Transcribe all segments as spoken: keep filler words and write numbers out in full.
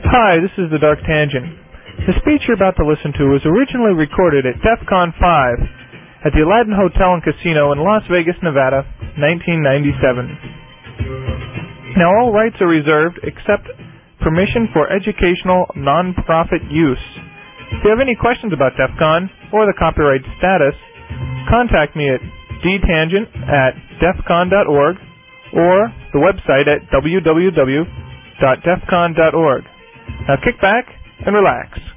Hi, this is the Dark Tangent. The speech you're about to listen to was originally recorded at DEF CON five at the Aladdin Hotel and Casino in Las Vegas, Nevada, nineteen ninety-seven. Now, all rights are reserved except permission for educational non-profit use. If you have any questions about DEF CON or the copyright status, contact me at d tangent at defcon dot org or the website at w w w dot defcon dot org. Now kick back and relax. Okay,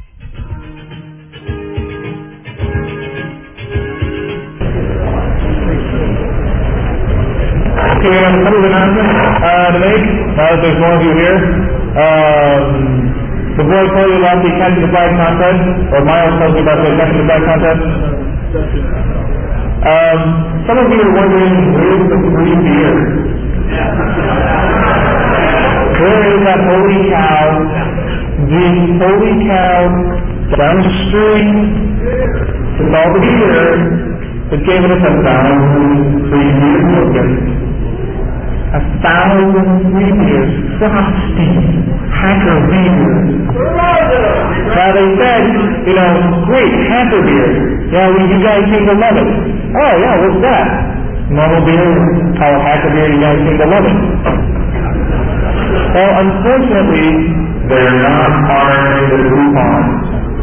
we have a couple of announcements uh, to make, now that there's more of you here. Um, before I tell you about the Capture the Flag contest, or Miles tells you about the Capture the Flag contest, um, some of you are wondering, where's the free beer? Where is that holy cow? The holy cow down the street with all the beer that gave us a thousand free beer tokens. A thousand free beers. Frosty, Hacker beer. Now they said, you know, great, Hacker beer. Yeah, well, you guys seem to love it. Oh yeah, what's that? Normal beer, how Hacker beer, you guys seem to love it. Well, unfortunately, they're not honoring the coupons.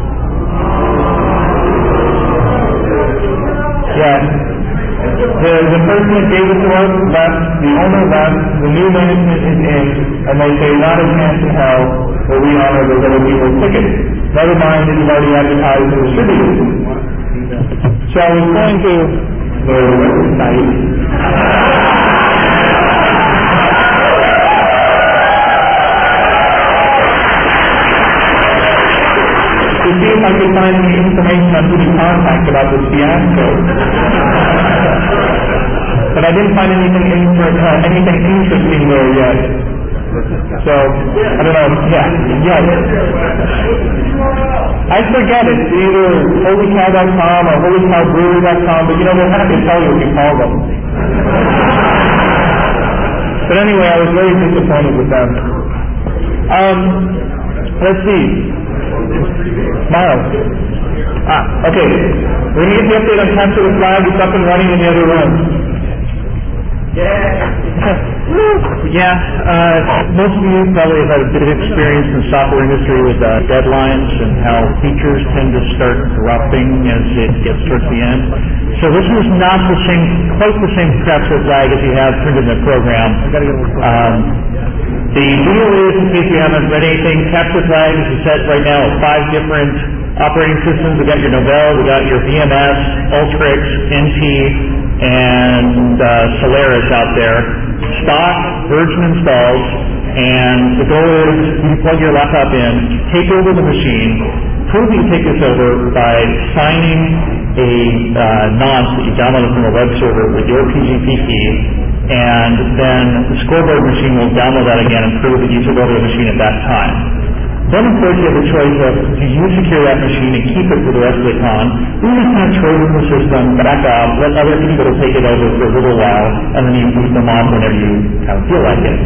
Yeah. The, the person that gave it to us left, the owner left, the new management is in, and they say not a chance in hell will we honor those other people's tickets. Never mind that you've already advertised and distributed. So I was going to the website. To see if I could find any information on who to contact about this fiasco. But I didn't find anything inter- uh, anything interesting there yet. So, I don't know, yeah, yeah. I forget, it's either holy cow dot com or holy cow brewery dot com, but you know, they'll have to tell you if you call them. But anyway, I was very disappointed with them. Um, let's see. Miles. Ah, okay. We're going to get the update on Capture the Flag. It's up and running in the other room. Yeah. yeah, uh, most of you probably have had a bit of experience in the software industry with uh, deadlines and how features tend to start dropping as it gets towards the end. So this is not the same, quite the same Capture the Flag as you have printed in the program. Um, the deal is, in case you haven't read anything, Capture the Flag is set right now at five different operating systems. We got your Novell, we got your V M S, Ultrix, N T, and uh, Solaris out there. Stock version installs, and the goal is you plug your laptop in, take over the machine, prove you take this over by signing a uh, nonce that you downloaded from a web server with your P G P key, and then the scoreboard machine will download that again and prove that you took over the machine at that time. Then, of course, you have the choice of, do you secure that machine and keep it for the rest of the con, or you just kind of trade in the system, back up, let other people take it over for a little while, and then you boot them off whenever you kind of feel like it.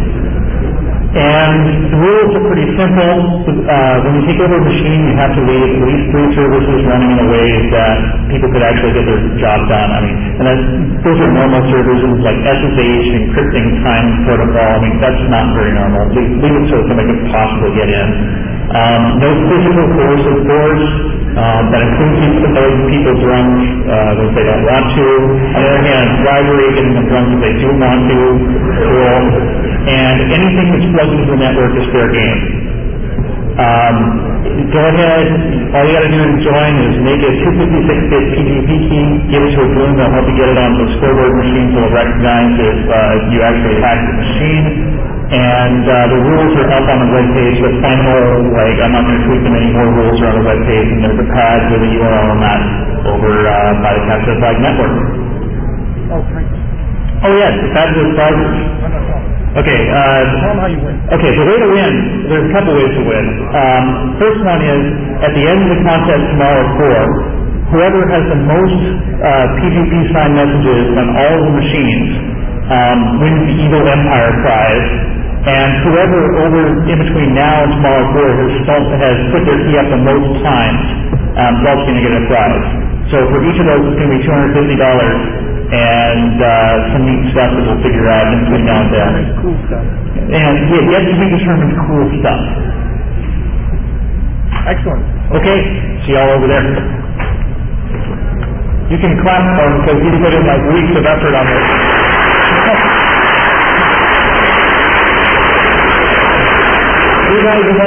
And the rules are pretty simple. Uh, when you take over a machine, you have to leave at least three services running in a way that people could actually get their job done. I mean, and that's, those are normal services like S S H, encrypting time protocol. I mean, that's not very normal. Leave, leave it so somebody could possibly get in. Um, no physical force, of course. Um, that includes people, people drunk uh, if they don't want to. On the other hand, bribery, getting them drunk if they do want to. Cool. And anything that's plugged into the network is fair game. Um, go ahead, all you got to do to join is make a two fifty-six bit P G P key, give it to a goon, they'll help you get it on the scoreboard machine, so it'll recognize if uh, you actually hacked the machine. And uh, the rules are up on the web page, but final, like, I'm not going to tweet them anymore, rules are on the web page, and there's a pad with a U R L on that over uh, by the Capture the Flag network. Oh, thanks. Oh, yes, the fabulous prizes. Okay, uh, okay, the way to win, there's a couple ways to win. Um, first one is, at the end of the contest tomorrow at four, whoever has the most uh, P G P signed messages on all the machines um, wins the Evil Empire prize. And whoever over in between now and tomorrow board has, has put their key up the most times, um, is also going to get a prize. So for each of those, it's going to be two hundred fifty dollars and uh, some neat stuff that we'll figure out in between now and then. Cool stuff. And yeah, yet to be determined cool stuff. Excellent. Okay, see y'all over there. You can clap for him because he put in like weeks of effort on this. You guys